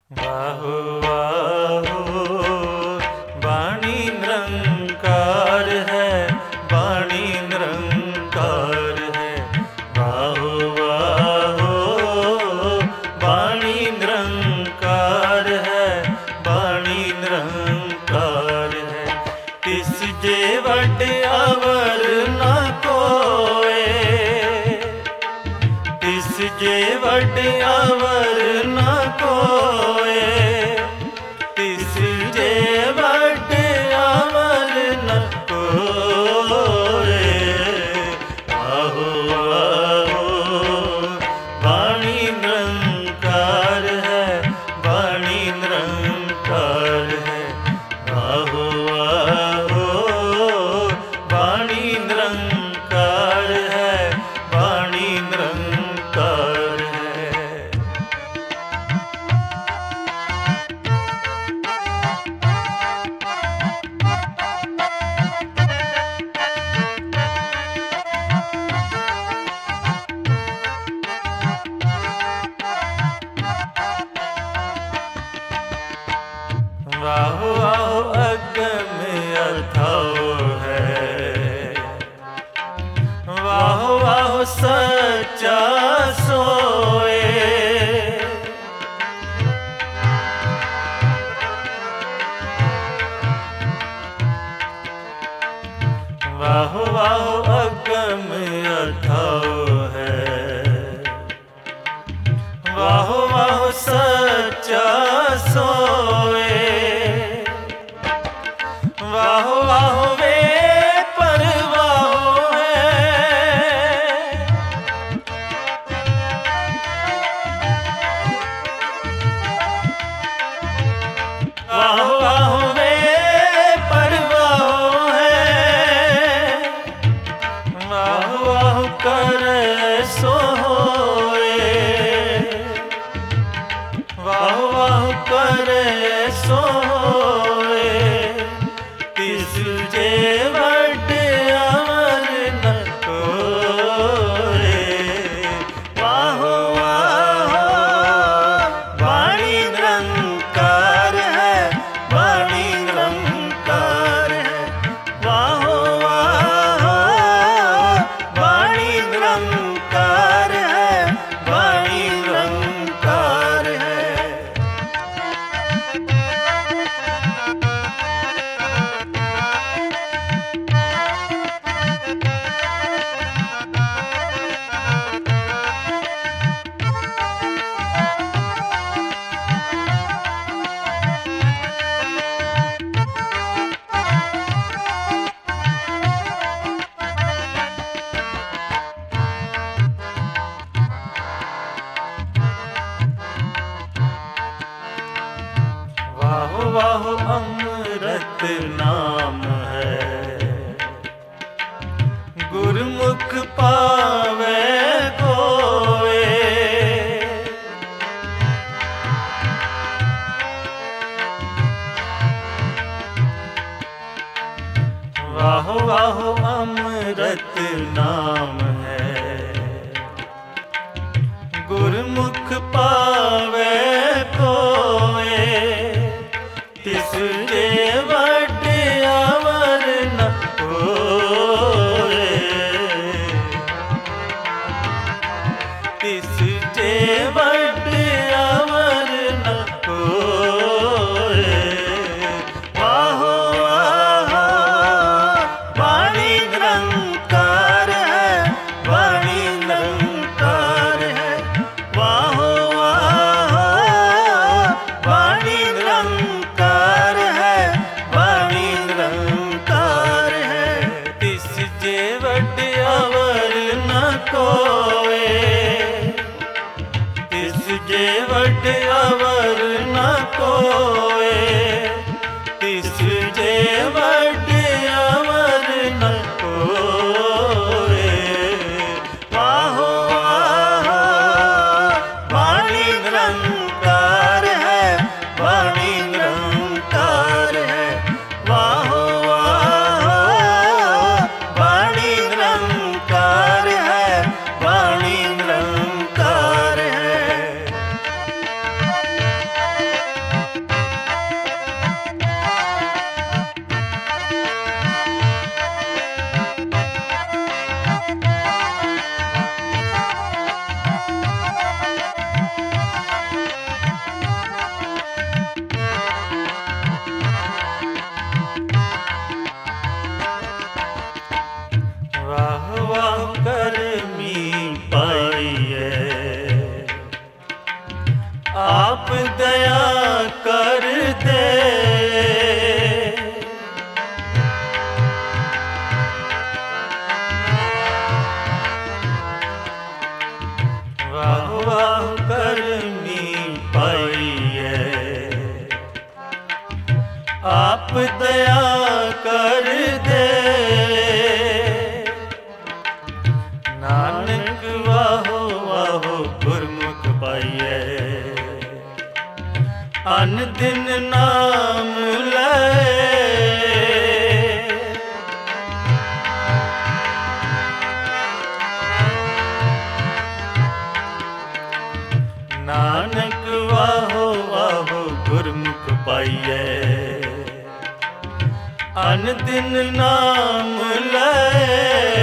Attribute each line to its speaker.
Speaker 1: वाहो वाहो वाणी निरंकार है, वाणी निरंकार है। वाहो वाहो वाणी निरंकार है, वाणी निरंकार है। तिस जे वट अवर न कोय, तिस जे वट अवर न कोय, तिस जे वट अवर न कोय। आहो आहो वाणी निरंकार है, वाणी निरंकार है। आहो आहो वाणी निरंकार है, वाणी निरंकार है। वाहो वाहो अगम अथाओ है, वाहो वाहो सच्चा सोए। वाहो वाहो अगम अथाओ है, वाहो वाहो सच्चा सोए। वाहो वाहो वे परवाहो है, वाहो वाहो वे परवाहो है। वाहो वाहो कर सो होए, वाहो वाहो कर सो होए। तिस जे वट अवर न कोय। वाहो वाहो वाणी निरंकार है, वाणी निरंकार है। वाहो वाहो वाणी निरंकार है, वाणी निरंकार है। वाहो वाहो अमृत नाम है, गुरमुख पावे कोय। वाहो वाहो अमृत नाम है, गुरमुख पावे कोय। तिस जे वट अवर न कोय, तिस जे वट अवर न कोय। वाहो वाहो वाणी निरंकार है, वाणी निरंकार है। वाहो वाहो वाणी निरंकार है, वाणी निरंकार है। तिस जे वट अवर न कोय, तिस जे वट अवर न कोय, तिस जे वट अवर न कोय। वाहो वाहो वाणी निरंकार है, वाणी निरंकार है। वाहो वाहो वाणी निरंकार है, वाणी निरंकार है। आप दया कर दे। वाह वाह करनी पाइए, आप दया कर दे। नानक वाहो वाहो गुरमुख पाइए, अन दिन नाम ले। नानक वाहो वाहो गुरमुख पाइए, अन दिन नाम ले।